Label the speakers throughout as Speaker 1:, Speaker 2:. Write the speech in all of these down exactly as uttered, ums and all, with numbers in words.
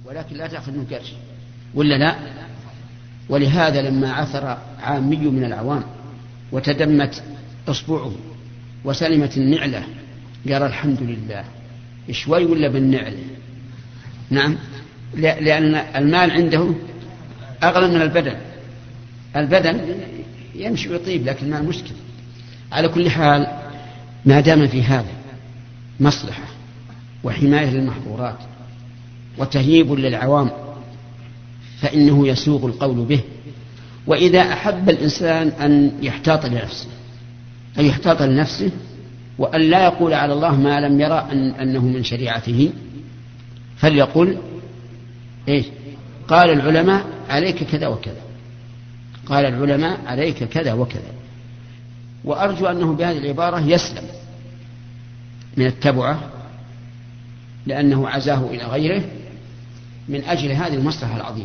Speaker 1: ولكن لا تأخذ منه قرش ولا لا. ولهذا لما عثر عامي من العوام وتدمت أصبعه وسلمت النعلة قال الحمد لله. شوي ولا بالنعلة؟ نعم، لأن المال عنده أغلى من البدن. البدن يمشي ويطيب لكن المال مشكل. على كل حال ما دام في هذا مصلحة وحماية للمحظورات وتهييب للعوام فإنه يسوغ القول به. وإذا أحب الإنسان أن يحتاط لنفسه أن يحتاط لنفسه وأن لا يقول على الله ما لم يرى أن أنه من شريعته فليقول إيه؟ قال العلماء عليك كذا وكذا، قال العلماء عليك كذا وكذا. وأرجو أنه بهذه العبارة يسلم من التبعة لأنه عزاه إلى غيره من أجل هذه المصلحة العظيمة.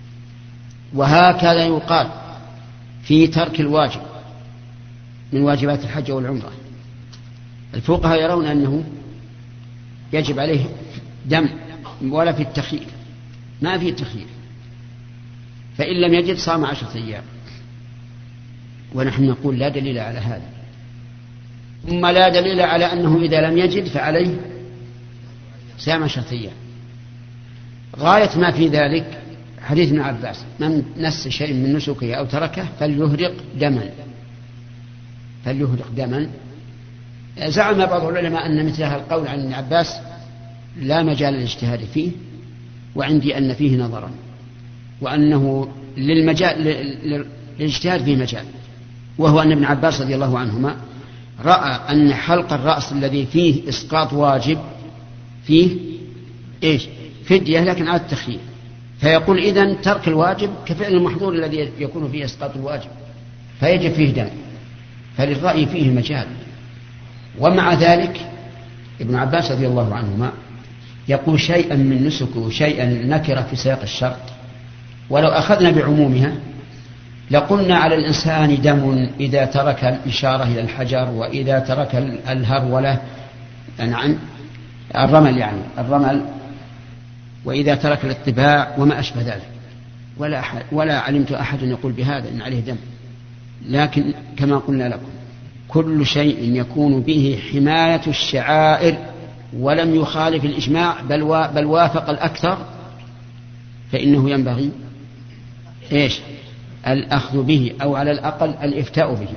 Speaker 1: وهكذا يقال في ترك الواجب من واجبات الحج والعمرة. الفقهاء يرون أنه يجب عليه دم ولا في التخيير، ما في التخيير، فإن لم يجد صام عشرة أيام. ونحن نقول لا دليل على هذا. ثم لا دليل على أنه إذا لم يجد فعليه صيام عشرة أيام. غاية ما في ذلك حديث ابن عباس من نس شيء من نسكه أو تركه فليهرق دما فليهرق دما. زعم بعض العلماء أن مثل هذا القول عن ابن عباس لا مجال للاجتهاد فيه، وعندي أن فيه نظرا، وأنه للمجال للاجتهاد فيه مجال، وهو أن ابن عباس رضي الله عنهما رأى أن حلق الرأس الذي فيه إسقاط واجب فيه إيش؟ فدية لكن على التخيير، فيقول إذن ترك الواجب كفعل المحظور الذي يكون فيه إسقاط الواجب فيجب فيه دم، فللرأي فيه مجال. ومع ذلك ابن عباس رضي الله عنهما يقول شيئا من نسكه شيئا نكرة في سياق الشرط، ولو أخذنا بعمومها لقلنا على الإنسان دم إذا ترك الإشارة إلى الحجر، وإذا ترك الهرولة نعم الرمل يعني الرمل، وإذا ترك الاتباع وما أشبه ذلك. ولا, أحد ولا علمت أحد يقول بهذا إن عليه دم. لكن كما قلنا لكم كل شيء يكون به حماية الشعائر ولم يخالف الإجماع بل, بل وافق الأكثر فإنه ينبغي إيش؟ الأخذ به، أو على الأقل الإفتاء به.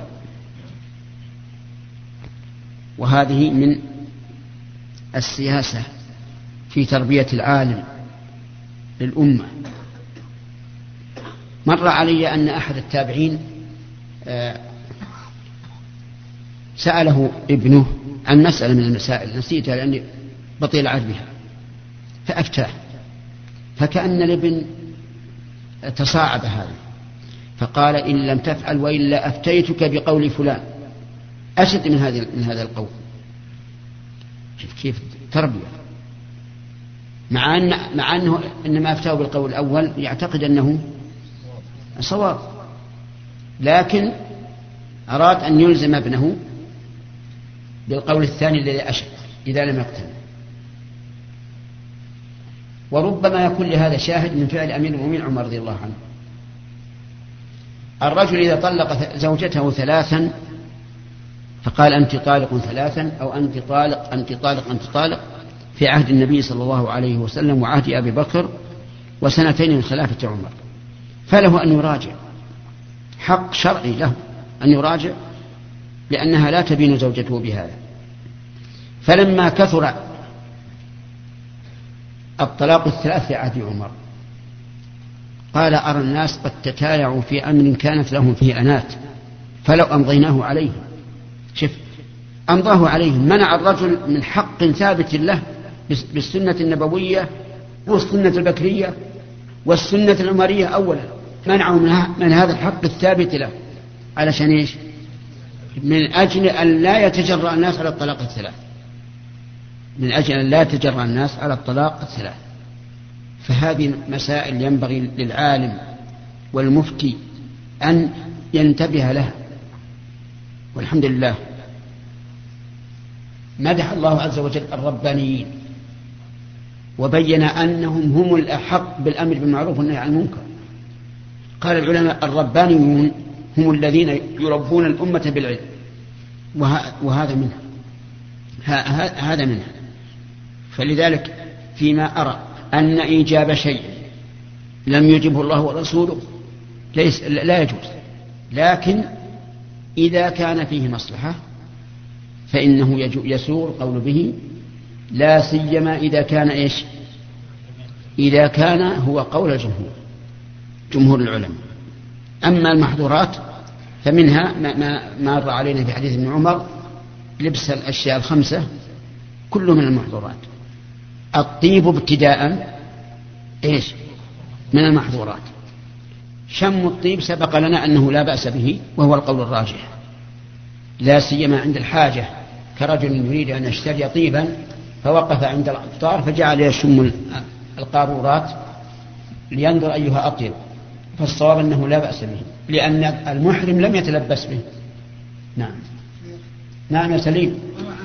Speaker 1: وهذه من السياسة في تربية العالم للأمة. مر علي أن أحد التابعين سأله ابنه عن مسألة من المسائل نسيتها لأني بطيء العهد بها فأفتاه، فكأن الابن تصاعد هذا فقال إن لم تفعل وإلا أفتيتك بقول فلان، أشد من هذا من هذا القول. شوف كيف تربية، مع أن مع أنه إنما أفتاه بالقول الأول يعتقد أنه صواب، لكن أراد أن يلزم ابنه بالقول الثاني الذي أشد إذا لم يقتنع. وربما يكون لهذا شاهد من فعل أمير المؤمنين عمر رضي الله عنه. الرجل إذا طلق زوجته ثلاثا فقال أنت طالق ثلاثا أو أنت طالق أنت طالق أنت طالق في عهد النبي صلى الله عليه وسلم وعهد أبي بكر وسنتين من خلافة عمر، فله أن يراجع، حق شرعي له أن يراجع لأنها لا تبين زوجته بهذا. فلما كثر الطلاق الثلاث في عهد عمر قال أرى الناس قد تتايعوا في أمر كانت لهم فيه أنات فلو أمضيناه عليهم. شف أمضاه عليهم، منع الرجل من حق ثابت له بالسنة النبوية والسنة البكرية والسنة العمرية أولا، منعه من هذا الحق الثابت له علشان إيش؟ من أجل أن لا يتجرأ الناس على الطلاق الثلاث، من أجل أن لا يتجرأ الناس على الطلاق الثلاث. فهذه مسائل ينبغي للعالم والمفتي أن ينتبه لها. والحمد لله مدح الله عز وجل الربانيين وبين أنهم هم الأحق بالأمر بالمعروف والنهي عن المنكر. قال العلماء الربانيون هم الذين يربون الأمة بالعلم، وهذا منها هذا منها. فلذلك فيما أرى أن إيجاب شيء لم يجبه الله ورسوله ليس لا يجوز، لكن إذا كان فيه مصلحة فإنه يسوغ القول به، لا سيما إذا كان إيش إذا كان هو قول الجمهور جمهور العلماء. أما المحظورات فمنها ما مر علينا في حديث ابن عمر لبس الأشياء الخمسة كله من المحظورات. الطيب ابتداء إيش من المحظورات. شم الطيب سبق لنا أنه لا بأس به وهو القول الراجح، لا سيما عند الحاجة، كرجل يريد أن يشتري طيبا فوقف عند العطار فجعل يشم القارورات لينظر أيها أطيب، فالصواب أنه لا بأس به لأن المحرم لم يتلبس به. نعم نعم يا سليم.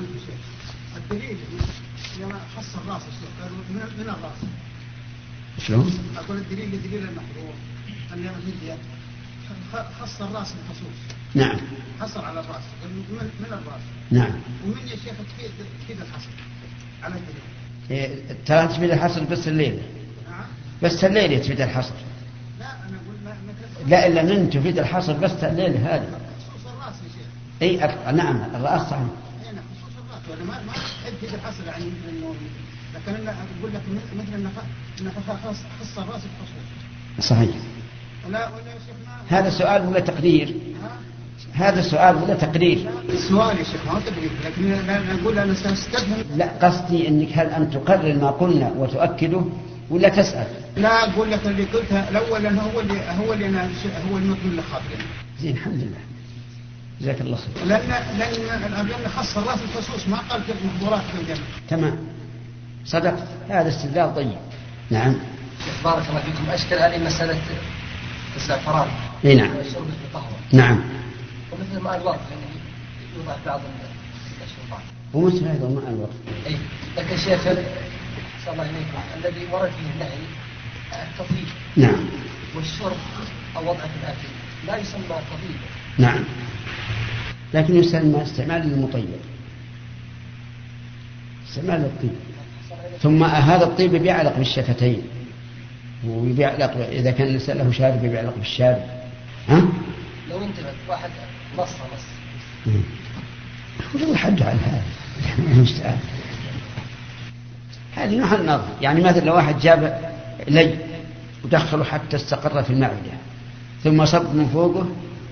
Speaker 2: الدليل لما خص الراس من الراس
Speaker 1: شلون؟
Speaker 2: أقول الدليل لدليل المحظور أن الهدية خص الراس بالخصوص.
Speaker 1: نعم
Speaker 2: حصر على الراس من, من الراس.
Speaker 1: نعم.
Speaker 2: ومن يا شيخ تفيد تفيد الحصر على الدليل.
Speaker 1: إيه ترى تفيد الحصر بس الليل.
Speaker 2: نعم.
Speaker 1: بس الليل تفيد الحصر.
Speaker 2: لا أنا أقول ما ما
Speaker 1: لا إلا من تفيد الحصر بس الليل هذا.
Speaker 2: خصوص الراس يا شيخ.
Speaker 1: أي أك... نعم الرأس صحيح.
Speaker 2: أنا خصوص الراس وأنا ما ما أحب تفيد الحصر يعني إنه لكن أنا أقول لك مثل النفخ النفخ خص خص الراس بالخصوص.
Speaker 1: صحيح.
Speaker 2: ولا ولا يا شيخ ما.
Speaker 1: هذا سؤال ولا تقدير؟ هذا سؤال ولا تقرير؟
Speaker 2: السؤال يا شيخ ما هو تقرير، لكن لا نقول أنا سأستفهم.
Speaker 1: لا قصدي أنك هل أن تقرر ما قلنا وتؤكده ولا تسأل؟
Speaker 2: لا أقول لك اللي قلتها الأول لأنه هو اللي هو اللي أنا هو المطلوب اللي خاطري.
Speaker 1: زين الحمد لله جزاك الله خير.
Speaker 2: لأن لأن لأن خص الله في الخصوص ما قال في المحظورات في الجنة.
Speaker 1: تمام صدق هذا استدلال طيب. نعم.
Speaker 3: بارك الله فيكم. أشكل علي مسألة الزعفران.
Speaker 1: إيه نعم.
Speaker 3: والشرب في القهوة.
Speaker 1: نعم.
Speaker 3: ومثل ماء الورد يعني يوضع بعض الأشربات.
Speaker 1: ومثل هذا ماء الورد.
Speaker 3: أي لكن شيخ صلى الله عليكم الذي ورد فيه النهي التطيب.
Speaker 1: نعم.
Speaker 3: والشرب أو وضع في الأكل لا يسمى تطيب.
Speaker 1: نعم. لكن يسمى استعمال للمطيب، استعمال للطيب. ثم هذا الطيب بيعلق بالشفتين وبيعلق إذا كان الإنسان له شارب بيعلق بالشارب. ها؟
Speaker 3: لو انتبهت واحد نص نص.
Speaker 1: وش الحد على هذا؟ المستعان. هذه محل نظر. يعني مثلا لو واحد جاب لي ودخله حتى استقر في المعدة ثم صب من فوقه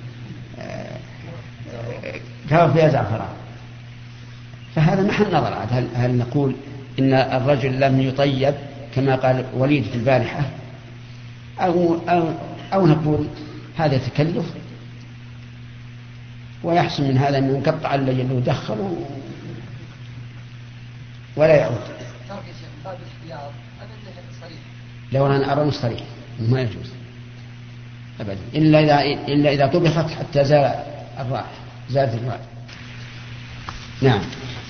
Speaker 1: كان فيها زعفران، فهذا محل نظر. هل, هل نقول إن الرجل لم يطيب كما قال وليد في البارحة، أو, أو, أو نقول هذا تكلف ويحسن من هذا أن ينقطع اللي يدخل ولا يعود. لو أنا أرى صريح ما يجوز أبدا إلا إذا, إلا إذا طبخت حتى زال الرائحة زالت الرائحة. نعم.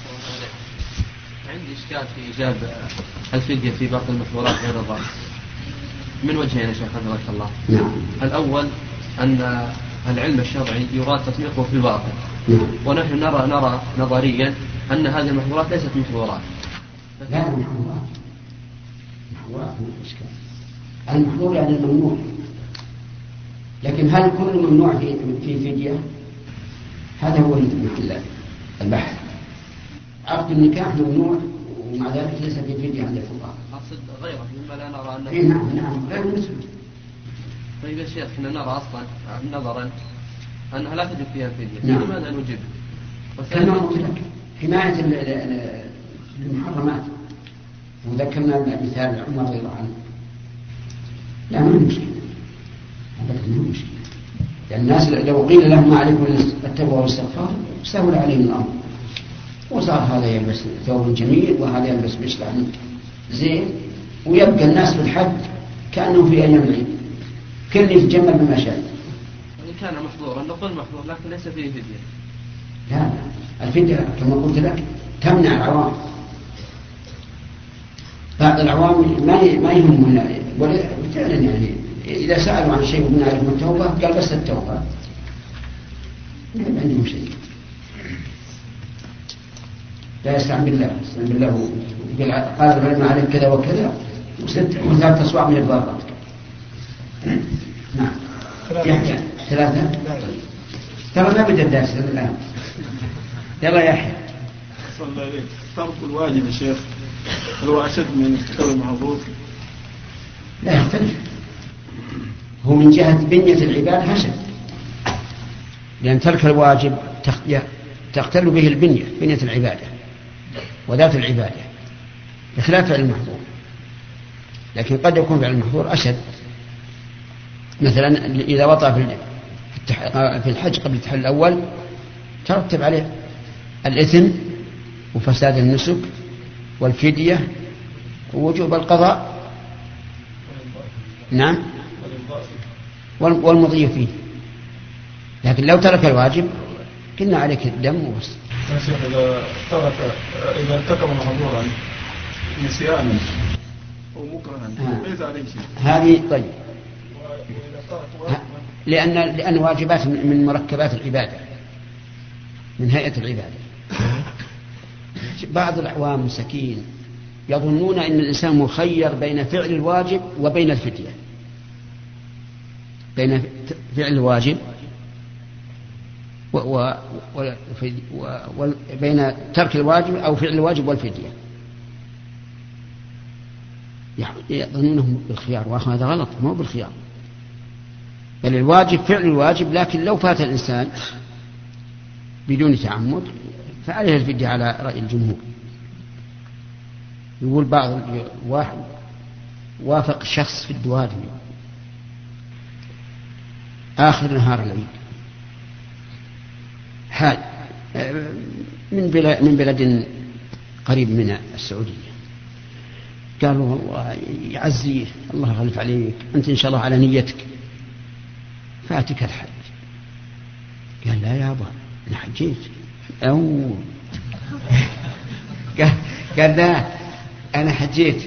Speaker 4: عندي إشكال في إيجاب الفدية في باقي المحظورات غير الرأس من وجهين يا شيخ حفظك الله.
Speaker 1: نعم.
Speaker 4: الأول أن العلم الشرعي يراد تطبيقه في الواقع.
Speaker 1: نعم.
Speaker 4: ونحن نرى نرى نظريا أن هذه المحظورات ليست محظورات.
Speaker 1: لا محظورات محظورات من الإشكال. المحظور يعني الممنوع، لكن هل كل ممنوع في في فدية؟ هذا هو محل البحث. عقد النكاح ممنوع ومع ذلك ليس في فدية عند الفقهاء.
Speaker 4: أقصد غيره مما لا نرى أنه.
Speaker 1: إيه نعم نعم غير مسلم.
Speaker 4: طيب يا شيخ احنا نرى أصلا نظرا أنها لا تجب فيها الفدية.
Speaker 1: نعم.
Speaker 4: لماذا نجيب؟
Speaker 1: كما قلت لك حماية المحرمات، وذكرنا مثال عمر رضي الله عنه. لا ما هي مشكلة أبدا ما هي مشكلة، يعني الناس لو قيل لهم ما عليكم التوبة والاستغفار سهل عليهم الأمر، وصار هذا يلبس ثوب جميل وهذا يلبس مشلع زين، ويبقى الناس في الحج كأنه في أيام العيد كل يتجمل بما شاء.
Speaker 4: إن كان محظورا نقول محظور لكن ليس فيه فدية.
Speaker 1: لا الفدية كما قلت لك تمنع العوام. بعض العوام ما ما يهمنا فعلا يعني إذا سألوا عن شيء من عرف التوبة قال بس التوبة ما عندهم شيء. لا يستعن بالله يستعن بالله قال العلماء عليك كذا وكذا وثلاث أصواع من الضارات. نعم يحيى ثلاثة ترى ما بدأ الدرس الآن. يلا يحيى.
Speaker 5: صلى الله عليك. ترك الواجب يا شيخ هل هو أشد من ارتكاب المحظور؟
Speaker 1: لا يختلف، هو من جهة بنية العبادة أشد، لأن ترك الواجب تختل به البنية بنية العبادة وذات العبادة بخلاف فعل المحظور. لكن قد يكون فعل المحظور أشد، مثلا إذا وطأ في الحج قبل التحلل الأول ترتب عليه الإثم وفساد النسك والفدية ووجوب القضاء. نعم والمضي فيه. لكن لو ترك الواجب قلنا عليك الدم وبس.
Speaker 5: إذا ترك إذا ارتكب محظورا نسيانا أو مكرها ليس عليه شيء.
Speaker 1: هذه طيب لأن لأن واجبات من مركبات العبادة من هيئة العبادة. بعض الأعوام مساكين يظنون أن الإنسان مخير بين فعل الواجب وبين الفدية، بين فعل الواجب وبين ترك الواجب أو فعل الواجب والفدية، يظنونه بالخيار، وهذا غلط، مو بالخيار، بل الواجب فعل الواجب. لكن لو فات الإنسان بدون تعمد فعليه الفدية على رأي الجمهور. يقول بعض واحد وافق شخص في الدوادم آخر نهار العيد حال من بلد, من بلد قريب من السعودية، قالوا والله يعزيه الله يغلف عليك أنت إن شاء الله على نيتك فاتك الحج. قال لا يا أبا أنا حجيت. أو قال لا أنا حجيت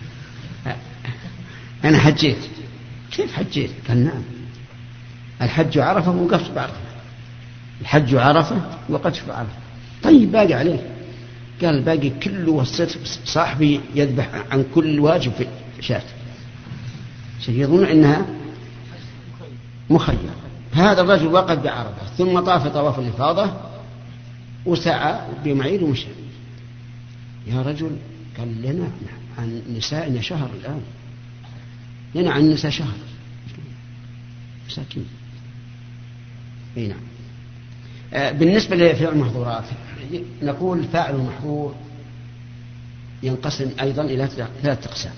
Speaker 1: أنا حجيت. كيف حجيت؟ قال نعم الحج عرفة ووقفت بعرفة. الحج عرفة ووقفت بعرفة. طيب باقي عليه؟ قال باقي كله وصيت صاحبي يذبح عن كل واجب في شاة. يظن أنها مخير. هذا الرجل وقف بعرفة ثم طاف طواف الإفاضة وسعى بمعير ومشى. يا رجل قال لنا عن نسائنا شهر الآن، لنا عن النساء شهر مساكين. اي نعم. آه بالنسبة لفعل المحظورات نقول فاعل المحظور ينقسم أيضا إلى ثلاثة أقسام.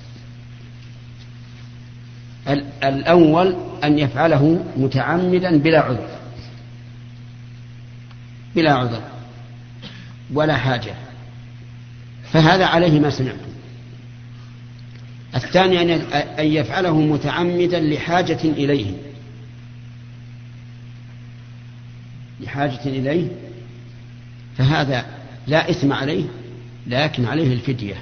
Speaker 1: الأول أن يفعله متعمدا بلا عذر، بلا عذر ولا حاجة، فهذا عليه ما سمعتم. الثاني أن يفعله متعمدا لحاجة إليه، لحاجة إليه فهذا لا إثم عليه لكن عليه الفدية،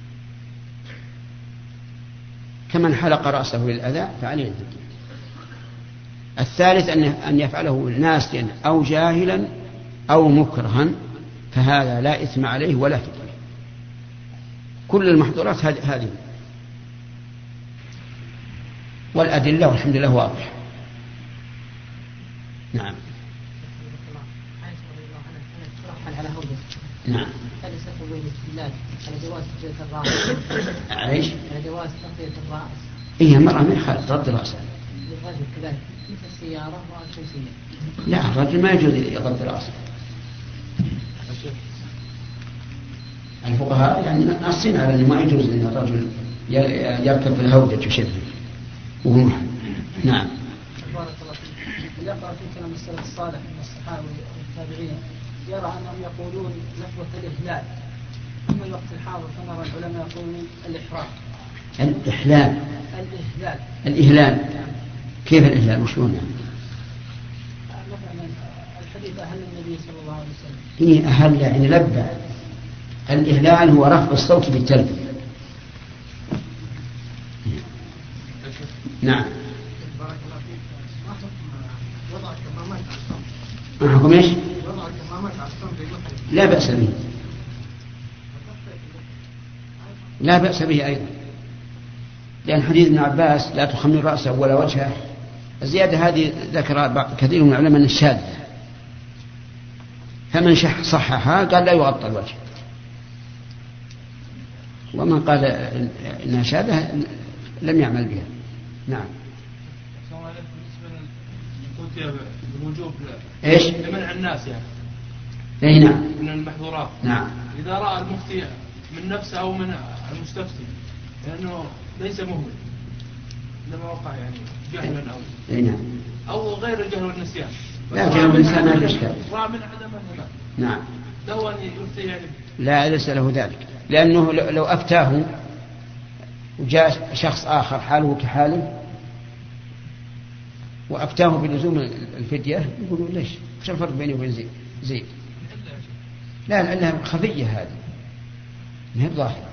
Speaker 1: كمن حلق رأسه للأذى فعليه الفدية. الثالث أن يفعله ناسيا أو جاهلا أو مكرها فهذا لا إثم عليه ولا فدية. كل المحظورات هذه والأدلة والحمد لله واضح. نعم نعم.
Speaker 3: هل يستخدم الاستدلال على جواز تغطية الرأس؟
Speaker 1: ايش؟
Speaker 3: على جواز تغطية الرأس.
Speaker 1: إيه المرأة ما يخالف تغطي رأسها.
Speaker 3: للرجل كذلك مثل السيارة والشمسية.
Speaker 1: لا الرجل ما يجوز يغطي رأسه. الفقهاء يعني نصين على أنه ما يجوز أن الرجل يركب في الهودج وشبه وهو محرم. نعم.
Speaker 2: بارك الله فيك. يقرأ في كلام السلف الصالح من الصحابة والتابعين يرى أنهم يقولون لفظة الإهلال، أما الوقت الحاضر فنرى العلماء يقولون الإحرام.
Speaker 1: الإحلال.
Speaker 2: الإهلال.
Speaker 1: الإهلال. كيف الإهلال وشلون يعني؟
Speaker 2: مثلا الحديث أهل النبي صلى الله عليه وسلم.
Speaker 1: إيه أهل يعني لبى. الإهلال هو رفع الصوت بالتلبية. نعم.
Speaker 3: بارك الله فيك. ما حكم وضع الكمامات على الصمت؟
Speaker 1: ما حكم ايش؟
Speaker 3: وضع الكمامات على الصمت للمحرم.
Speaker 1: لا بأس به. لا بأس به أيضا، لأن حديث ابن عباس لا تخمر رأسه ولا وجهه، الزيادة هذه ذكر كثير من العلماء أن الشاذ، فمن صححها قال لا يغطى الوجه، ومن قال إنها شاذة لم يعمل بها. نعم.
Speaker 5: بالنسبة للوجوب
Speaker 1: ايش؟
Speaker 5: لمنع الناس يعني.
Speaker 1: اي نعم.
Speaker 5: من المحظورات.
Speaker 1: نعم.
Speaker 5: إذا رأى المفتي من نفسه أو من المستفتي لأنه ليس مهمل لما وقع يعني جهلا أو
Speaker 1: اي نعم.
Speaker 5: أو غير الجهل والنسيان.
Speaker 1: لا جهل والنسيان ما في إشكال.
Speaker 5: رأى من عدم الهمال.
Speaker 1: نعم.
Speaker 5: له أن يفتي يعني.
Speaker 1: لا ليس له ذلك، لأنه لو أفتاه وجاء شخص آخر حاله كحاله وأفتاه بلزوم الفدية يقولوا ليش؟ وش الفرق بيني وبين زيد؟ زيد؟ لا لأنها خفية هذه ما هي ظاهرة.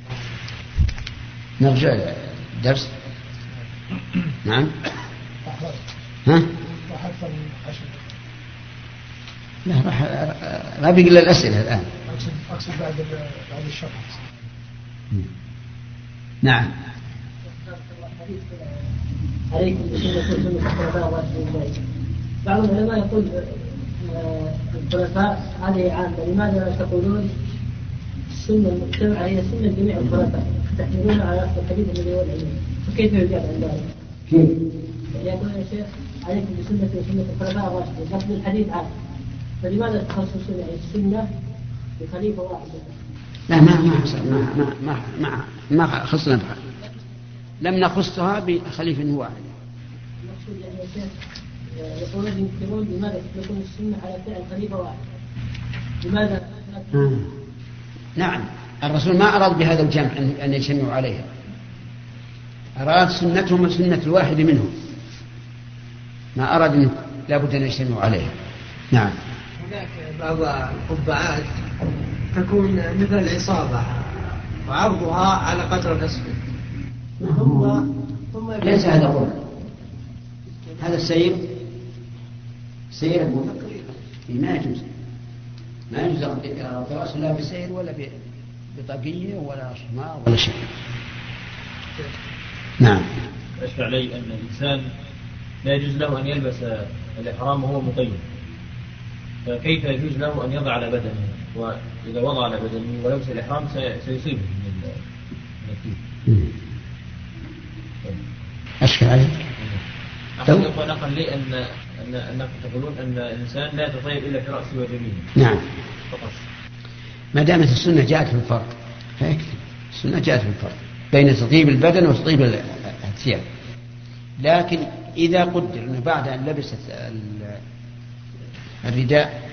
Speaker 1: نرجع الدرس. نعم. ها؟ لا راح ما بيقول الأسئلة الآن.
Speaker 3: أقصد أقصد بعد بعد الشرح.
Speaker 1: نعم.
Speaker 2: عليكم بسنة سنة الخلفاء الراشدين. بعض العلماء يقول الخلفاء هذه عامة، لماذا لا تقولون السنة المجتمعة هي سنة جميع الخلفاء تحملون على الحديث الذي هو العلم؟ فكيف يجاب عن ذلك؟
Speaker 1: كيف؟
Speaker 2: يقول يا شيخ عليكم بسنة وسنة الخلفاء الراشدين، لكن الحديث عام، فلماذا تخصصون السنة بخليفة واحد؟
Speaker 1: لا ما ما ما ما ما ما, ما خصنا بها، لم نخصها بخليفة واحد.
Speaker 2: المقصود يعني يا شيخ يقولون ينكرون لماذا تطلقون السنة على فعل خليفة واحد؟ لماذا؟
Speaker 1: آه. نعم، الرسول ما أراد بهذا الجمع أن يجتمعوا عليها، أراد سنتهم سنة الواحد منهم، ما أراد أن لابد أن يجتمعوا عليها. نعم.
Speaker 3: هناك بعض القبعات تكون مثل العصابة وعرضها على قدر الأسفل، ثم ثم
Speaker 1: ليس هذا قرب، هذا السير سير ما يجوز، ما يجوز الرأس لا بسير ولا بطاقية ولا شماء ولا شيء. نعم.
Speaker 6: أشفع علي أن الإنسان لا يجوز له أن يلبس الإحرام وهو مقيد، فكيف يجوز له أن يضع على بدنه؟ وإذا وضع على بدنه ولبس الإحرام سيصيبه من الكيد.
Speaker 1: أشكل عليك.
Speaker 6: أحسن يقول نقل لي أن أن أنكم تقولون أن الإنسان لا يتطيب إلا في رأسه وجبينه.
Speaker 1: نعم.
Speaker 6: فقط.
Speaker 1: ما دامت السنة جاءت في الفرق فيكفي، السنة جاءت في الفرق بين تطيب البدن وتطيب الثياب، لكن إذا قدر أنه بعد أن لبست الرداء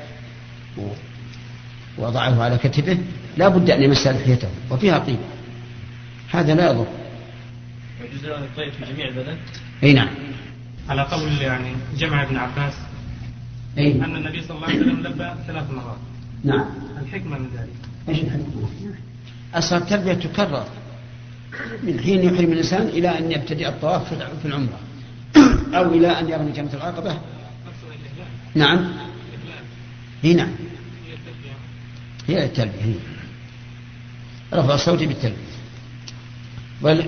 Speaker 1: ووضعه على كتفه لا بد أن يمس لحيته وفيها طيب، هذا لا يضر.
Speaker 6: يجوز له أن يطيب في جميع البدن؟
Speaker 1: أي نعم.
Speaker 7: على قول يعني جمع ابن عباس
Speaker 1: أي.
Speaker 7: أن النبي صلى الله عليه وسلم لبى ثلاث مرات.
Speaker 1: نعم.
Speaker 7: الحكمة من ذلك
Speaker 1: إيش الحكمة؟ أصلا التلبية تكرر من حين يحرم الإنسان إلى أن يبتدئ الطواف في العمرة أو إلى أن يرمي جمرة العقبة. نعم. هي نعم. هي التلبية، هي رفع الصوت بالتلبية. ولا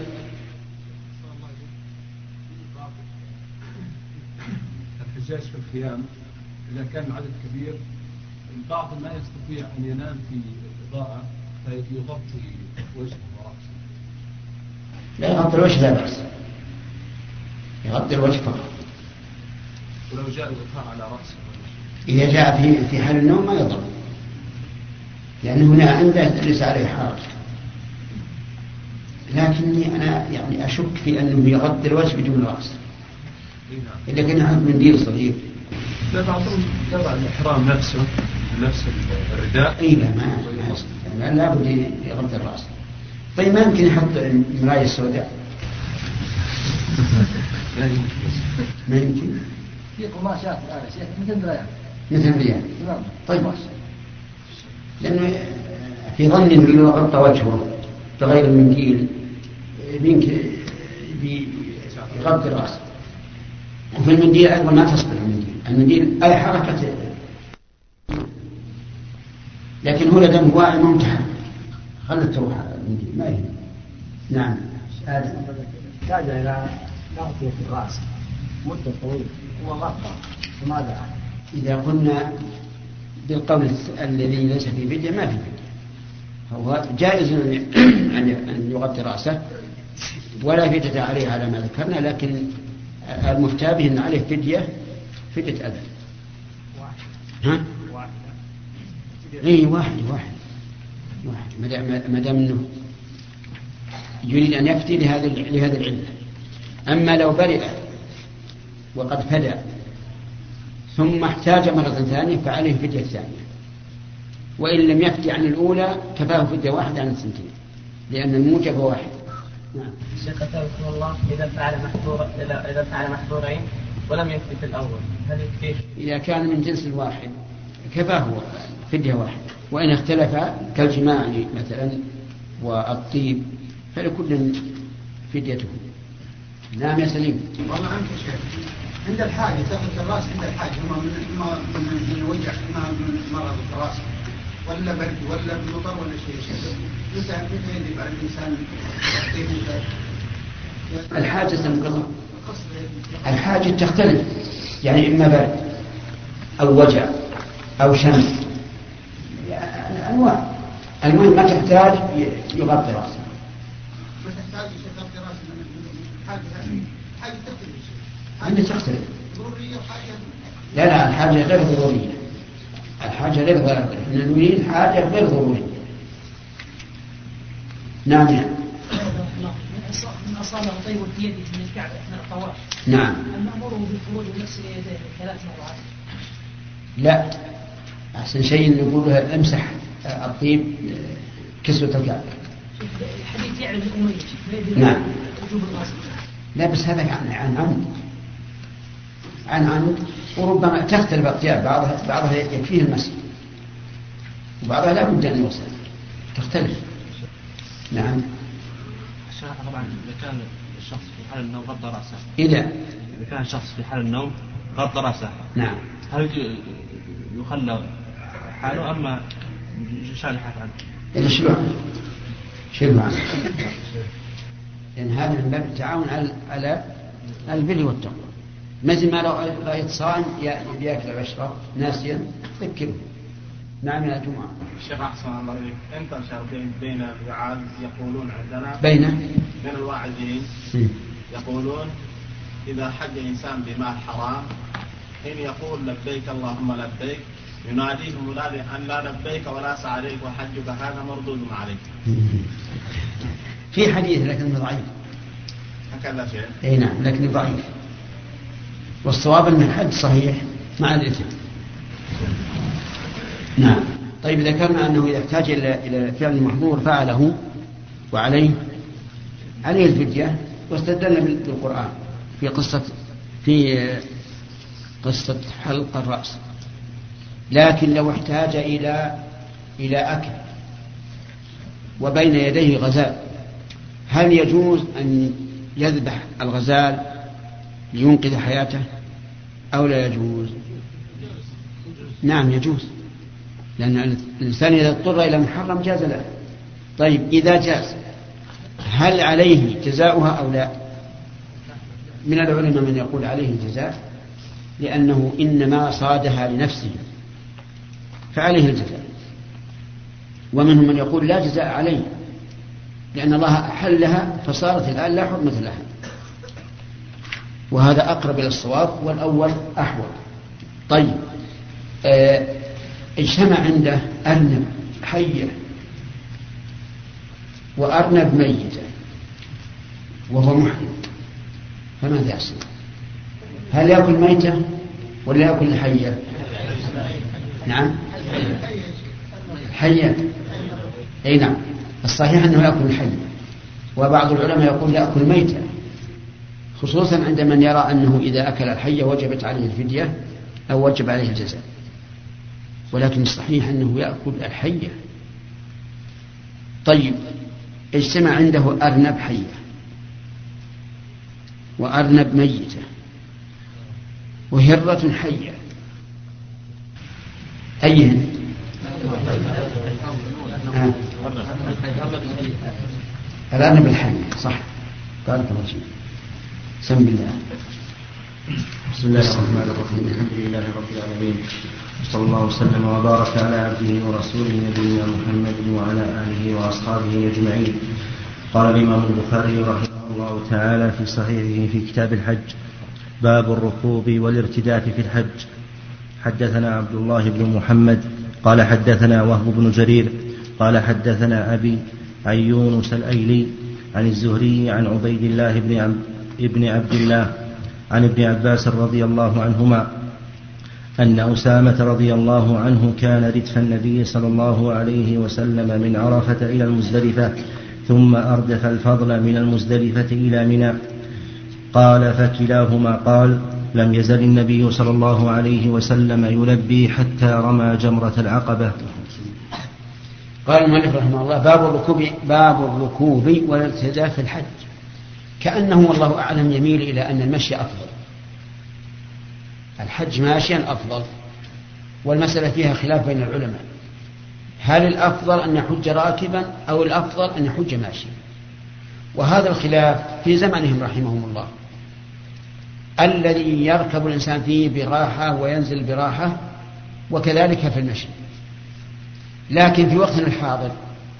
Speaker 5: الحجاج في الخيام إذا كان العدد كبير البعض ما يستطيع أن ينام في الإضاءة فيغطي وجهه ورأسه.
Speaker 1: لا يغطي الوجه لا بأس، يغطي الوجه فقط.
Speaker 5: ولو جاء الإطهار على رأسه
Speaker 1: إذا جاء في في حال النوم ما يضر، لأن هنا عنده ليس عليه حرج، لكني أنا يعني أشك في أنه يغطي الوجه بدون رأس، إذا كان عنده منديل صغير.
Speaker 5: لا بعضهم يضع الإحرام نفسه نفس الرداء.
Speaker 1: أي لا ما ما لا بد يغطي الرأس. طيب ما يمكن يحط المراية السوداء؟ ما يمكن.
Speaker 3: في قماشات الآن شيخ مثل ريال.
Speaker 1: مثل ريال.
Speaker 3: نعم.
Speaker 1: طيب لأنه في ظني أنه لو غطى وجهه بغير المنديل يمكن يغطي رأسه. وفي المنديل أيضا ما تصبر المنديل، المنديل أي حركة، لكن هو دم واعي ممتحن، خلت تروح المنديل ما يهم. نعم. هذا
Speaker 3: يحتاج إلى تغطية الرأس مدة طويلة وغطى، فماذا؟
Speaker 1: إذا قلنا بالقول الذي ليس في فدية ما في فدية، هو جائز أن يغطي رأسه ولا فدية عليه على ما ذكرنا، لكن المفتى به أن عليه فدية فدية أذى. ها؟ إيه واحد واحد واحد ما دام أنه يريد أن يفتي لهذا لهذا العلة. أما لو برئ وقد فدى ثم احتاج مرة ثانية فعليه فدية ثانية، وإن لم يفتي عن الأولى كفاه فدية واحدة عن السنتين، لأن الموجب واحد.
Speaker 8: نعم. الشيخ أثابكم الله، إذا فعل محظور إذا فعل محظورين ولم يفتي في الأول هل يكفيه؟
Speaker 1: إذا كان من جنس واحد كفاه فدية واحدة، وإن اختلف كالجماع مثلا والطيب فلكل فديته. نعم يا سليم.
Speaker 9: والله عنك شيء عند الحاجة تغطي الرأس عند الحاجة، إما من من الوجع إما من مرض الراس ولا برد ولا مطر ولا شيء شيء متى متى يجب على الإنسان يغطيه؟
Speaker 1: الحاجة تنقضي، الحاجة تختلف، يعني إما برد أو وجع أو شمس، أنواع. المهم ما تحتاج يغطي رأسه.
Speaker 9: ما تحتاج يغطي رأسه حاجة حاجة تختلف.
Speaker 1: عندي تختلف.
Speaker 9: ضرورية وحاجة.
Speaker 1: لا لا الحاجة غير ضرورية. الحاجة غير ضرورية. نريد حاجة غير ضرورية. نعم.
Speaker 2: من أصابه طيب في يده من الكعبة أثناء الطواف.
Speaker 1: نعم.
Speaker 2: المأمور بالخروج وغسل يديه ثلاث مرات.
Speaker 1: لا. أحسن شيء نقول له امسح الطيب كسوة الكعبة.
Speaker 2: الحديث يعني بالأمية.
Speaker 1: نعم.
Speaker 2: وجوب الغسل.
Speaker 1: لا بس هذا عن عن عمد. عن عمد وربما تختلف الثياب، بعضها بعضها يكفيه المسح وبعضها لا بد أن يغسل، تختلف. نعم.
Speaker 4: طبعا إذا كان الشخص في حال النوم غض رأسه.
Speaker 1: إذا
Speaker 4: إذا كان الشخص في حال النوم غض رأسه.
Speaker 1: نعم.
Speaker 4: هل يخلى حاله أما يشالحات عنه؟
Speaker 1: إذا شلون شلون عنه؟ لأن هذا من باب التعاون على على البر والتقوى. مثل ما لو رأيت صائم يأكل ويشرب ناسيا ذكره. نعم يا جماعة.
Speaker 10: الشيخ أحسن الله إليك، انتشر بين الوعاظ يقولون عندنا
Speaker 1: بين
Speaker 10: بين الواعظين يقولون إذا حج إنسان بمال حرام حين يقول لبيك اللهم لبيك يناديه منادي أن لا لبيك ولا سعليك وحجك هذا مردود عليك.
Speaker 1: في حديث لكنه ضعيف.
Speaker 10: هكذا شيء.
Speaker 1: أي نعم لكنه ضعيف. والصواب أن الحج صحيح مع الإثم. نعم. طيب ذكرنا أنه إذا احتاج إلى فعل المحظور فعله وعليه عليه الفدية، واستدلنا بالقرآن في قصة في قصة حلق الرأس. لكن لو احتاج إلى إلى أكل وبين يديه غزال، هل يجوز أن يذبح الغزال لينقذ حياته أو لا يجوز؟ نعم يجوز، لأن الإنسان إذا اضطر إلى محرم جاز له. طيب إذا جاز هل عليه جزاؤها أو لا؟ من العلماء من يقول عليه الجزاء، لأنه إنما صادها لنفسه فعليه الجزاء، ومنهم من يقول لا جزاء عليه لأن الله أحلها فصارت الآن لا حرمة لها، وهذا أقرب إلى الصواب والأول أحوط. طيب آه اجتمع عنده أرنب حية وأرنب ميتة وهو محرم، فماذا يحصل؟ هل يأكل ميتة ولا يأكل الحية؟ نعم حية. أي نعم الصحيح أنه يأكل الحية، وبعض العلماء يقول يأكل ميتة، خصوصا عند من يرى أنه إذا أكل الحية وجبت عليه الفدية أو وجب عليه الجزاء، ولكن الصحيح أنه يأكل الحية. طيب اجتمع عنده أرنب حية وأرنب ميتة وهرة حية. أيهن؟ آه. الأرنب الحي صح. قال الله سم بالله.
Speaker 11: بسم الله الرحمن الرحيم. الحمد لله رب العالمين، صلى الله وسلم وبارك على عبده ورسوله نبينا محمد وعلى آله وأصحابه أجمعين. قال الإمام البخاري رحمه الله تعالى في صحيحه في كتاب الحج: باب الركوب والارتداف في الحج. حدثنا عبد الله بن محمد قال حدثنا وهب بن جرير قال حدثنا أبي عن يونس الأيلي عن الزهري عن عبيد الله بن ابن عبد الله عن ابن عباس رضي الله عنهما أن أسامة رضي الله عنه كان ردف النبي صلى الله عليه وسلم من عرفة إلى المزدلفة، ثم أردف الفضل من المزدلفة إلى منى. قال فكلاهما قال: لم يزل النبي صلى الله عليه وسلم يلبي حتى رمى جمرة العقبة.
Speaker 1: قال المؤلف رحمه الله: باب الركوب باب الركوب والارتداف في الحج. كأنه والله أعلم يميل إلى أن المشي أفضل، الحج ماشيا أفضل، والمسألة فيها خلاف بين العلماء، هل الأفضل أن يحج راكبا أو الأفضل أن يحج ماشيا؟ وهذا الخلاف في زمنهم رحمهم الله، الذي يركب الإنسان فيه براحة وينزل براحة، وكذلك في المشي. لكن في وقتنا الحاضر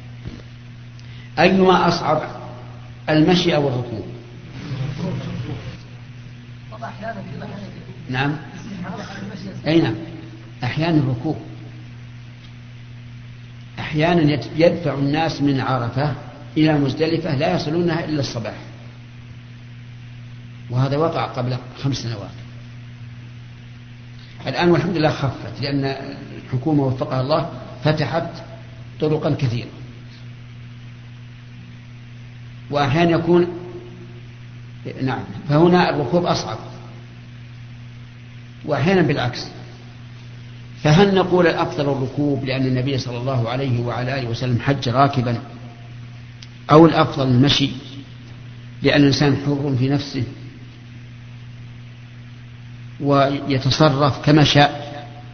Speaker 1: أيما أصعب، المشي أو الركوب؟ نعم أي نعم، أحيانا الركوب، أحيانا يدفع الناس من عرفة إلى مزدلفة لا يصلونها إلا الصباح، وهذا وقع قبل خمس سنوات. الآن والحمد لله خفت، لأن الحكومة وفقها الله فتحت طرقا كثيرة، وأحيانا يكون نعم، فهنا الركوب أصعب، وأحيانا بالعكس. فهل نقول الأفضل الركوب لأن النبي صلى الله عليه وعلى آله وسلم حج راكبا، أو الأفضل المشي لأن الإنسان حر في نفسه ويتصرف كما شاء؟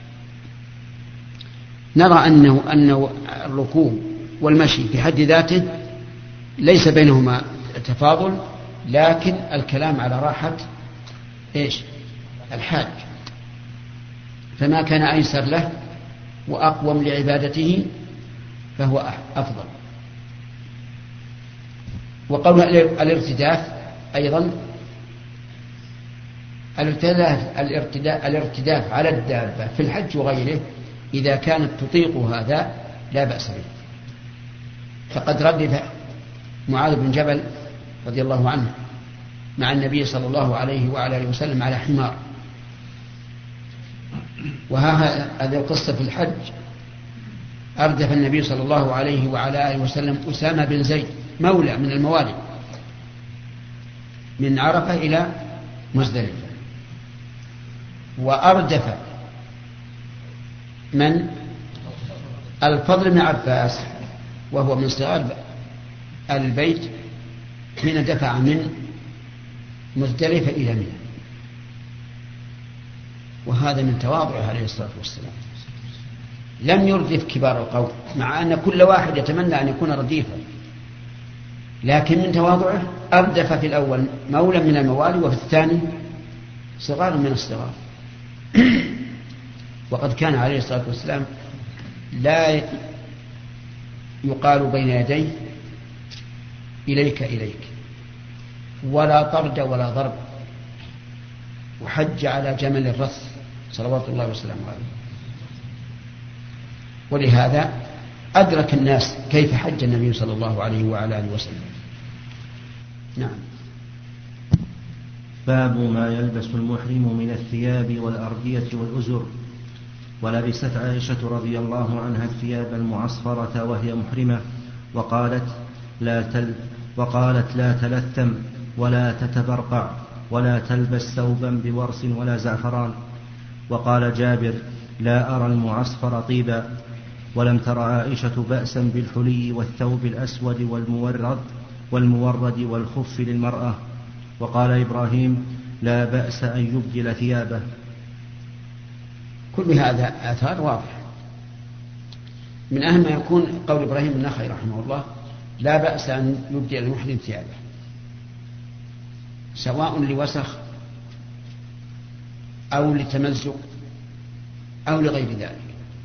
Speaker 1: نرى أنه أنه الركوب والمشي في حد ذاته ليس بينهما تفاضل، لكن الكلام على راحة إيش؟ الحاج، فما كان أيسر له وأقوم لعبادته فهو أفضل. وقول الارتداف أيضا، الارتداف, الارتداف, الارتداف على الدابة في الحج وغيره إذا كانت تطيق هذا لا بأس به. فقد ردف معاذ بن جبل رضي الله عنه مع النبي صلى الله عليه وعلى آله وسلم على حمار، وهذه القصة في الحج. أردف النبي صلى الله عليه وعلى آله وسلم أسامة بن زيد مولى من الموالي من عرفة إلى مزدلفة، وأردف من الفضل بن عباس وهو من صغار البيت حين دفع من مزدلفة إلى منى، وهذا من تواضعه عليه الصلاة والسلام. لم يردف كبار القوم، مع أن كل واحد يتمنى أن يكون رديفا، لكن من تواضعه أردف في الأول مولا من الموالي، وفي الثاني صغار من الصغار. وقد كان عليه الصلاة والسلام لا يقال بين يديه إليك إليك، ولا طرد ولا ضرب، وحج على جمل الرث صلوات الله وسلامه عليه. ولهذا أدرك الناس كيف حج النبي صلى الله عليه وعلى آله وسلم. نعم.
Speaker 11: باب ما يلبس المحرم من الثياب والأردية والأزر. ولبست عائشة رضي الله عنها الثياب المعصفرة وهي محرمة، وقالت لا تل وقالت لا تلثم ولا تتبرقع ولا تلبس ثوبا بورس ولا زعفران. وقال جابر لا أرى المعصفر طيبا. ولم تر عائشة بأسا بالحلي والثوب الأسود والمورد والمورد والخف للمرأة. وقال إبراهيم لا بأس أن يبدل ثيابه.
Speaker 1: كل هذا آثار واضحة. من أهم ما يكون قول إبراهيم النخعي رحمه الله لا بأس أن يبدل المحرم ثيابه سواء لوسخ أو لتمزق أو لغير ذلك.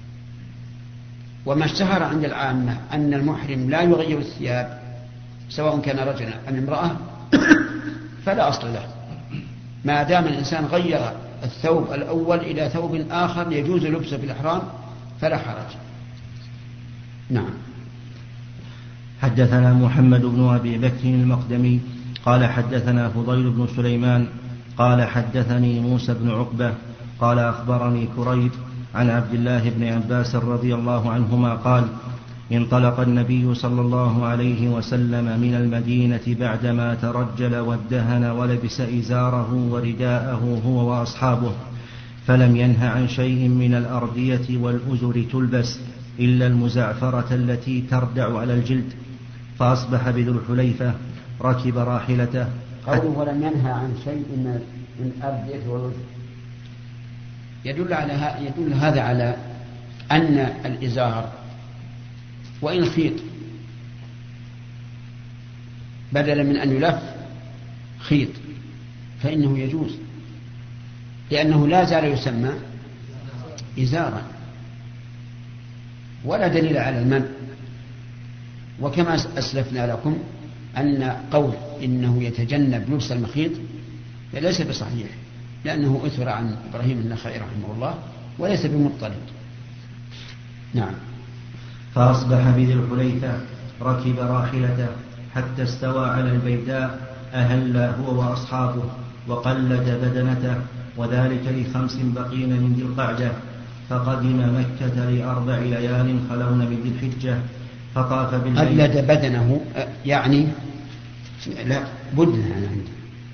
Speaker 1: وما اشتهر عند العامة أن المحرم لا يغير الثياب سواء كان رجلا أم امرأة فلا أصل له ما دام الإنسان غير الثوب الأول إلى ثوب آخر يجوز لبسه في الإحرام فلا حرج. نعم.
Speaker 11: حدثنا محمد بن أبي بكر المقدمي قال حدثنا فضيل بن سليمان قال حدثني موسى بن عقبة قال أخبرني كريب عن عبد الله بن عباس رضي الله عنهما قال انطلق النبي صلى الله عليه وسلم من المدينة بعدما ترجل وادهن ولبس إزاره ورداءه هو وأصحابه فلم ينه عن شيء من الأردية والأزر تلبس إلا المزعفرة التي تردع على الجلد. فأصبح بذو الحليفة ركب راحلته.
Speaker 1: قوله ولم ينهى عن شيء من الأردية والأزر يدل على يدل هذا على أن الإزار وإن خيط بدلا من أن يلف خيط فإنه يجوز لأنه لا زال يسمى إزارا ولا دليل على المنع. وكما أسلفنا لكم أن قول إنه يتجنب لبس المخيط ليس بصحيح لأنه أثر عن إبراهيم النخعي رحمه الله وليس بمضطرد. نعم.
Speaker 11: فأصبح بذي الحليفة ركب راحلته حتى استوى على البيداء أهل هو وأصحابه وقلد بدنته وذلك لخمس بقين من ذي القعدة. فقدم مكة لأربع ليال خلون من ذي الحجة فطاف بالبيت.
Speaker 1: قلد بدنه يعني لا بدنه أنا عندي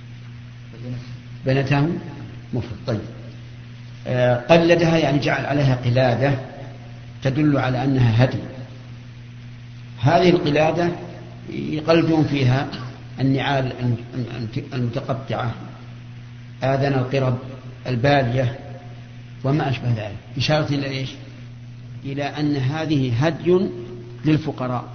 Speaker 1: بنته مفرد. طيب قلدها يعني جعل عليها قلادة تدل على أنها هدي. هذه القلادة يقلدون فيها النعال المتقطعة آذان القرب البالية وما أشبه ذلك إشارة إلى إيش؟ إلى أن هذه هدي للفقراء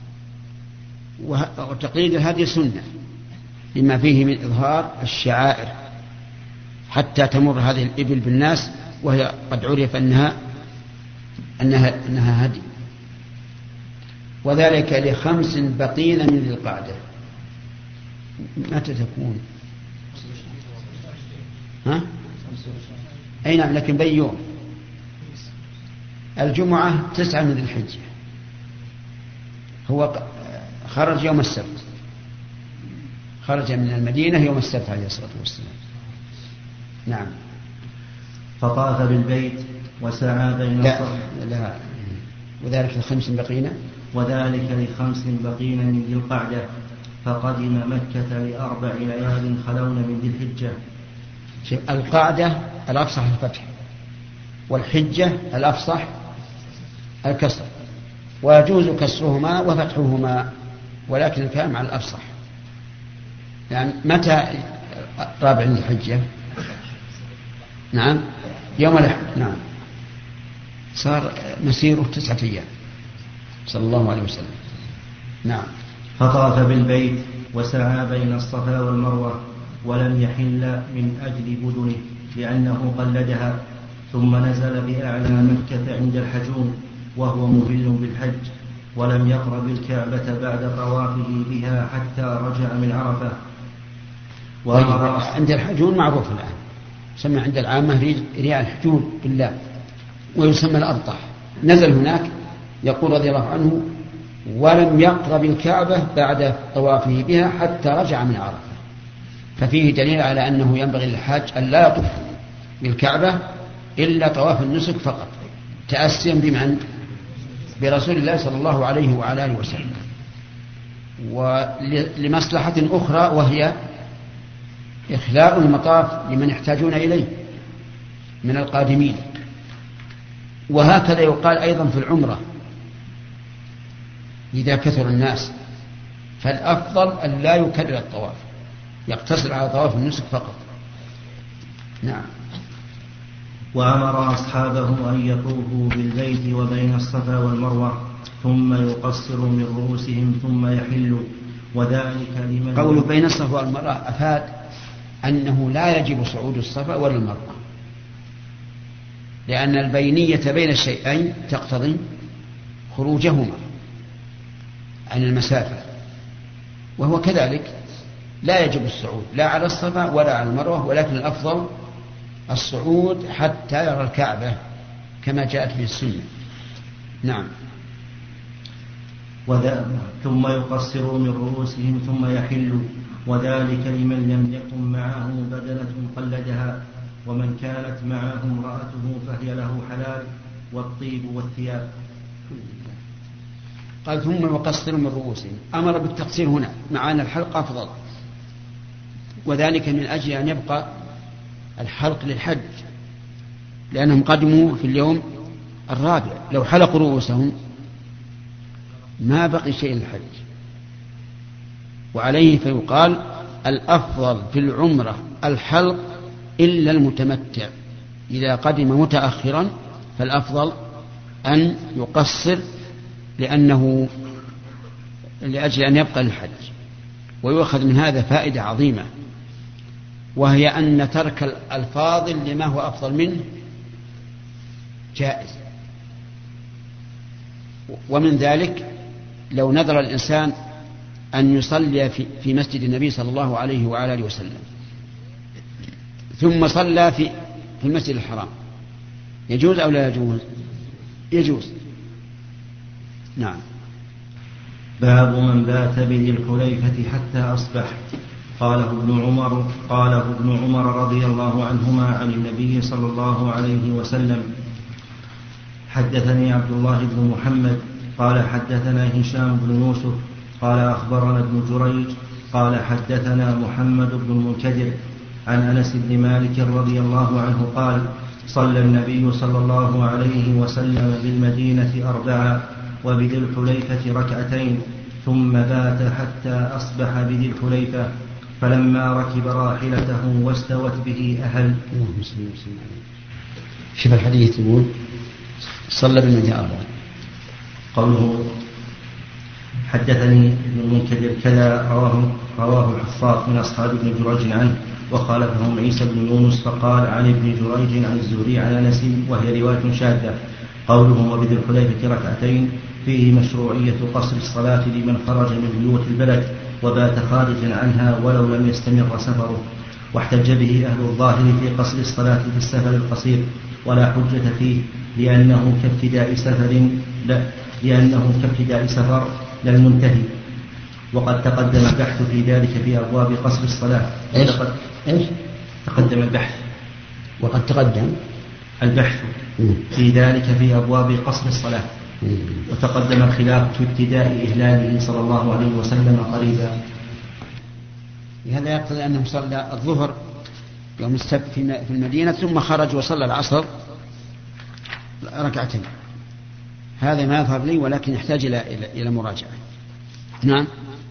Speaker 1: وتقليد الهدي سنة لما فيه من إظهار الشعائر حتى تمر هذه الإبل بالناس وهي قد عرف أنها أنها, أنها هدي. وذلك لخمس بقين من ذي القعدة. متى تكون؟ ها؟ أي نعم لكن بأي يوم؟ الجمعة تسعة من ذي الحجة. هو خرج يوم السبت خرج من المدينة يوم السبت عليه الصلاة والسلام. نعم.
Speaker 11: فطاف بالبيت وسعى بين
Speaker 1: لا, لا وذلك لخمس بقين
Speaker 11: وذلك لخمس بقين من ذي القعدة فقدم مكة لأربع ليال خلون من ذي الحجة.
Speaker 1: القعدة الأفصح الفتح والحجة الأفصح الكسر ويجوز كسرهما وفتحهما ولكن الكلام على الأفصح. يعني متى رابع ذي الحجة؟ نعم يوم الأحد. نعم صار مسيره تسعة أيام صلى الله عليه وسلم. نعم.
Speaker 11: فطاف بالبيت وسعى بين الصفا والمروة ولم يحل من أجل بدنه لأنه قلدها ثم نزل بأعلى مكة عند الحجون وهو مهل بالحج ولم يقرب الكعبة بعد طوافه بها حتى رجع من عرفة.
Speaker 1: عند الحجون معروف الآن يسمى عند العامة رياء الحجون بالله ويسمى الأرطح. نزل هناك يقول رضي الله عنه ولم يقرب الكعبة بعد طوافه بها حتى رجع من عرفة. ففيه دليل على أنه ينبغي للحاج أن لا يطوف بالكعبة إلا طواف النسك فقط تأسيا بمن؟ برسول الله صلى الله عليه وعلى آله وسلم. ولمصلحة أخرى وهي إخلاء المطاف لمن يحتاجون إليه من القادمين. وهكذا يقال أيضا في العمرة إذا كثر الناس فالأفضل أن لا يكرر الطواف يقتصر على طواف النسك فقط. نعم.
Speaker 11: وأمر أصحابه أن يطوفوا بالبيت وبين الصفا والمروة ثم يقصروا من رؤوسهم ثم يحلوا، وذلك لمن
Speaker 1: قوله بين الصفا والمروة أفاد أنه لا يجب صعود الصفا ولا المروة، لأن البينية بين الشيئين تقتضي خروجهما عن المسافة، وهو كذلك لا يجب الصعود لا على الصفا ولا على المروة، ولكن الأفضل الصعود حتى يرى الكعبة كما جاءت في السنة. نعم.
Speaker 11: ثم يقصروا من رؤوسهم ثم يحلوا، وذلك لمن لم يكن معه بدنة قلدها، ومن كانت معه امرأته فهي له حلال، والطيب والثياب.
Speaker 1: قال ثم يقصروا من رؤوسهم، أمر بالتقصير هنا مع أن الحلق أفضل، وذلك من أجل أن يبقى الحلق للحج، لأنهم قدموا في اليوم الرابع، لو حلقوا رؤوسهم ما بقي شيء للحج. وعليه فيقال الأفضل في العمرة الحلق إلا المتمتع، إذا قدم متأخرا فالأفضل أن يقصر لأنه لأجل أن يبقى للحج. ويؤخذ من هذا فائدة عظيمة، وهي أن ترك الفاضل لما هو أفضل منه جائز. ومن ذلك لو نذر الإنسان أن يصلي في مسجد النبي صلى الله عليه وعلى آله وسلم ثم صلى في في المسجد الحرام، يجوز أو لا يجوز؟ يجوز. نعم.
Speaker 11: باب من بات بذي الحليفة حتى أصبح. قاله ابن عمر قاله ابن عمر رضي الله عنهما عن النبي صلى الله عليه وسلم. حدثني عبد الله بن محمد قال حدثنا هشام بن يوسف قال أخبرنا ابن جريج قال حدثنا محمد بن المنكدر عن أنس بن مالك رضي الله عنه قال صلى النبي صلى الله عليه وسلم بالمدينة أربعا وبذي الحليفة ركعتين، ثم بات حتى أصبح بذي الحليفة، فلما ركب راحلته واستوت به أهل.
Speaker 1: شوف الحديث يقول صلى بالمدينة أربعا.
Speaker 11: قوله حدثني ابن المنكدر كذا رواه رواه الحفاظ من أصحاب ابن جريج عنه، وخالفهم عيسى بن يونس فقال عن ابن جريج عن الزهري عن أنس، وهي رواية شاذة. قولهم وبذي الحليفة ركعتين فيه مشروعية قصر الصلاة لمن خرج من بيوت البلد وبات خارجا عنها ولو لم يستمر سفره، واحتج به أهل الظاهر في قصر الصلاة في السفر القصير، ولا حجة فيه لأنه كابتداء سفر لا لأنه كابتداء سفر لا المنتهي. وقد تقدم البحث في ذلك في أبواب قصر الصلاة.
Speaker 1: إيش؟ إيش؟
Speaker 11: تقدم البحث.
Speaker 1: وقد تقدم
Speaker 11: البحث في ذلك في أبواب قصر الصلاة. وتقدم الخلاف في ابتداء إهلاله صلى الله عليه وسلم قريبا.
Speaker 1: هذا يقتضي أنه صلى الظهر يوم السبت في المدينة ثم خرج وصلى العصر ركعتين. هذا ما يظهر لي، ولكن يحتاج إلى إلى مراجعة. نعم.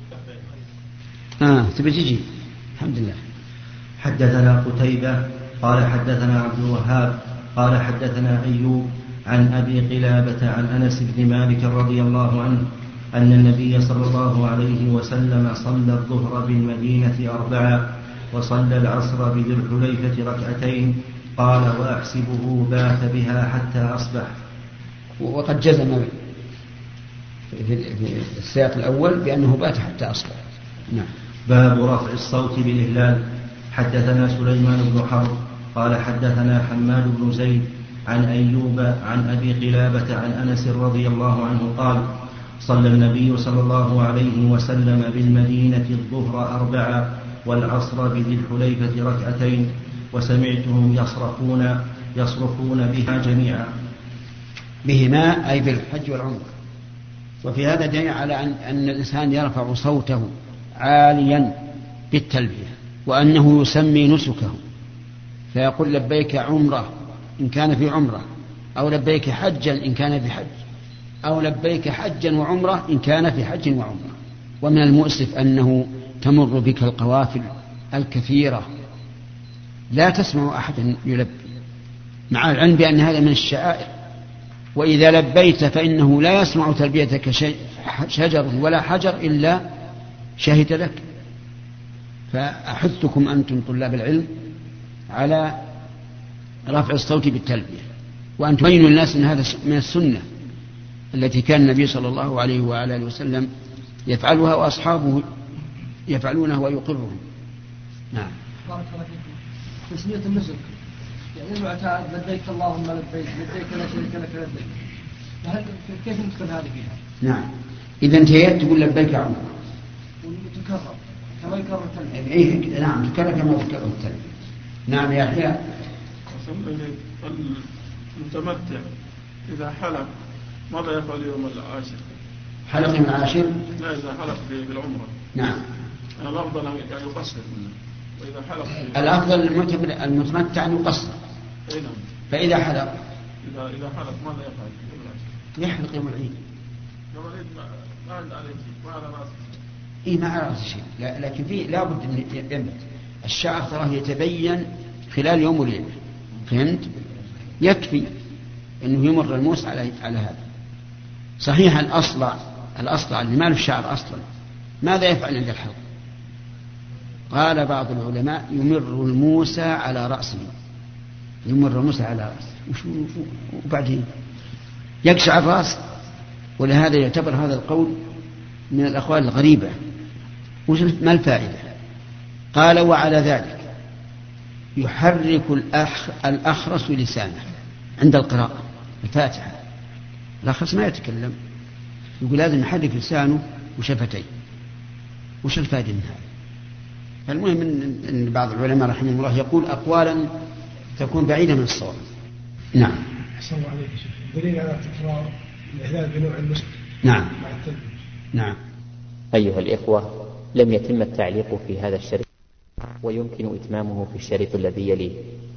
Speaker 1: آه تبي تجي. الحمد لله.
Speaker 11: حدثنا قتيبة قال حدثنا عبد الوهاب قال حدثنا أيوب عن أبي قلابة عن أنس بن مالك رضي الله عنه أن النبي صلى الله عليه وسلم صلى الظهر بالمدينة أربعا وصلى العصر بذي الحليفة ركعتين، قال وأحسبه بات بها حتى أصبح.
Speaker 1: وقد جزم في السياق الأول بأنه بات حتى أصبح. نعم.
Speaker 11: باب رفع الصوت بالإهلال. حدثنا سليمان بن حرب قال حدثنا حماد بن زيد عن أيوب عن أبي قلابة عن أنس رضي الله عنه قال صلى النبي صلى الله عليه وسلم بالمدينة الظهر أربعا والعصر بذي الحليفة ركعتين، وسمعتهم يصرخون يصرخون بها جميعا.
Speaker 1: بهما أي بالحج والعمرة. وفي هذا دليل على أن, أن الإنسان يرفع صوته عاليا بالتلبية، وأنه يسمي نسكه، فيقول لبيك عمرة إن كان في عمرة، أو لبيك حجا إن كان في حج، أو لبيك حجا وعمرة إن كان في حج وعمرة. ومن المؤسف أنه تمر بك القوافل الكثيرة لا تسمع أحدا يلبي، مع العلم بأن هذا من الشعائر. وإذا لبيت فإنه لا يسمع تلبيتك شجر ولا حجر إلا شهد لك. فأحثكم أنتم طلاب العلم على رفع الصوت بالتلبية، وأن تبينوا الناس أن هذا من السنة التي كان النبي صلى الله عليه وآله وسلم يفعلها وأصحابه يفعلونها ويقرهم. نعم.
Speaker 2: بارك الله فيكم. تسمية النسك يعني المعتاد لبيك اللهم لبيك لبيك لا شريك لك لبيك، فهل كيف ندخل هذه فيها؟
Speaker 1: نعم. إذا انتهيت تقول لبيك عمر
Speaker 2: وتكرر كما يكرر التلبية.
Speaker 1: إيه نعم تكرر كما تكرر التلبية. نعم يا أخي.
Speaker 12: المتمتع إذا حلق ماذا يفعل يوم العاشر؟
Speaker 1: حلق يوم العاشر؟
Speaker 12: لا إذا حلق بالعمرة.
Speaker 1: نعم.
Speaker 12: الأفضل أن يقصر منه. وإذا حلق
Speaker 1: الأفضل المتمتع أن يقصر.
Speaker 12: أي نعم.
Speaker 1: فإذا حلق
Speaker 12: إذا إذا حلق ماذا يفعل؟
Speaker 1: يحلق يوم العيد.
Speaker 12: يوم العيد ما عند عليه شيء، ما على رأسه.
Speaker 1: إيه ما على رأسه شيء، لكن فيه لابد أن ينبت الشعر تراه يتبين خلال يوم وليلة. فهمت؟ يكفي أنه يمر الموس على على هذا. صحيح الأصلع الأصلع اللي ما له شعر أصلا ماذا يفعل عند الحلق؟ قال بعض العلماء يمر الموسى على رأسه، يمر الموسى على رأسه وبعدين يقشع الرأس. ولهذا يعتبر هذا القول من الأقوال الغريبة. ما الفائدة؟ قال وعلى ذلك يحرك الأخ الأخرس لسانه عند القراءة الفاتحة. الأخرس ما يتكلم، يقول لازم يحرك لسانه وشفتيه. وش الفائدة من هذا؟ فالمهم أن بعض العلماء رحمه الله يقول أقوالا تكون بعيدة من الصواب. نعم.
Speaker 13: أحسن الله عليك شيخ. دليل على تكرار الإهلال بنوع المسك.
Speaker 1: نعم.
Speaker 13: مع التلبية.
Speaker 1: نعم.
Speaker 14: أيها الإخوة، لم يتم التعليق في هذا الشريط ويمكن إتمامه في الشريط الذي يليه.